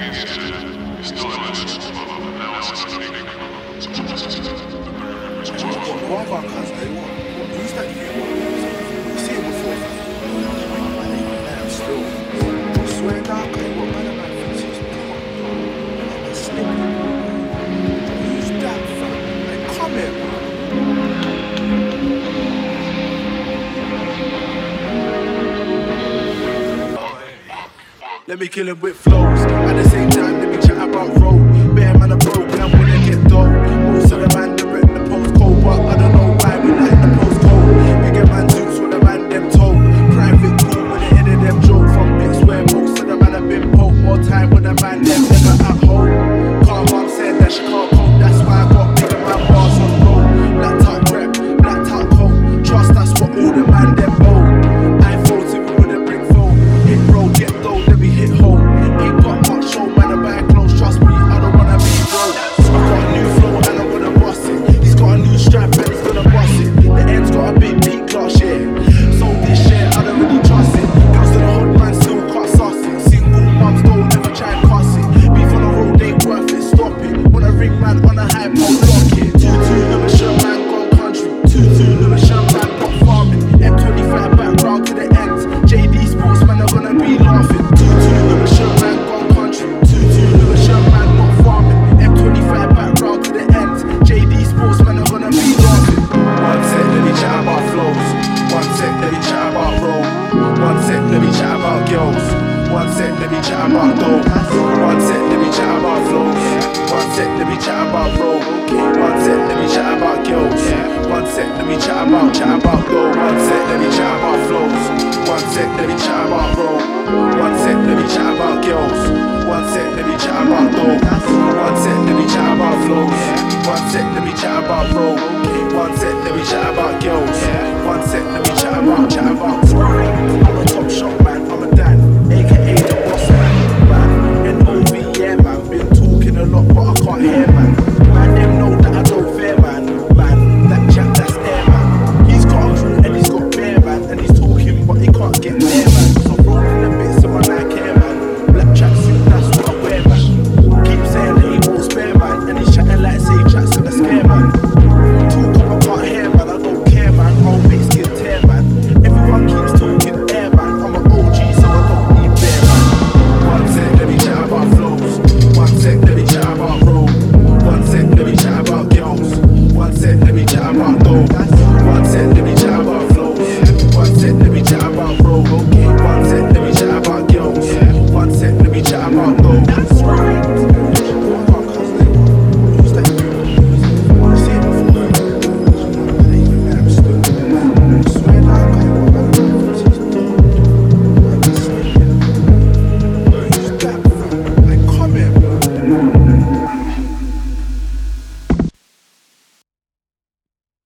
What about cuz? Who's that you? You see him before? Man, still. I swear down, cuz what man thinks he's man, slipping. Who's that fam? Like, come here, bro. Let me kill him with flows. At the same time, let me chat about road. Bear man a broke, and I'm gonna get dough. Most of the man that rep the postcode, but I don't know why we like the postcode. Bigger man zooks what the man them told. Private cool with the end of them joke. From bits where most of the man have been poked. More time with the man them never at home. Calm mom said that she can't cope. That's why I got bigger man bars on road. Black top rep, black top coat. Trust that's what all the man them owe. iPhones if we wouldn't bring phone. Hit road, get though, then we hit home. Ain't got much show, man, I buy clothes. Trust me, I don't wanna be broke. I got a new flow and I'm gonna bust it. He's got a new strap and he's gonna bust it. The end's got a big peak last year. Sold this shit, I don't really trust it. Girls to the hood man still can't suss it. Single mums don't ever try and cuss it. Beef on the road ain't worth it, stop it. Wanna ring man on a hype, I'll lock it. 2-2, never sure man gone country. 2-2, never sure man got farming. M25 background to the ends. JD Sports man are gonna be laughing. 2-2, never sure man gone country. 2-2, never sure man got farming. M25 background to the ends. JD Sports man are gonna be laughing. One sec, let me chat about flows. One sec, let me chat about road. One sec, let me chat about girls. One sec, let me chat about dough. One sec, let me chat about flows. One sec, let me chat about road. One sec, let me chat about girls. One sec, let me chat about dough. One sec, let me chat about flows. One sec, let me chat about road. One sec, let me chat about girls. One sec, let me chat about dough. One sec, let me chat about flows. One sec, let me chat about road. One sec, let me chat about girls. One sec, let me chat about. I'm a top shot man, I'm a Dan, aka the boss man. NOV, yeah man, been talking a lot but I can't hear man. Man, them know that I don't fear man. Man, that chap that's air man. He's got a crew and he's got bear man. And he's talking but he can't get there man. So rolling the bits of my Nike hair man. Black tracksuit, that's what I wear man. Keep saying that he won't spare man. And he's chatting like say tracks and a scare man. Talk up, I can't hear man, I don't care man. I'll make skin tear man. Everyone keeps talking air man. I'm an OG so I don't need bear man. One sec, let me chat about flows. One sec, let me chat about road. One sec, let me chat about girls. One sec, let me chat about dough. One sec, let me chat about flows. One sec, let me chat about road.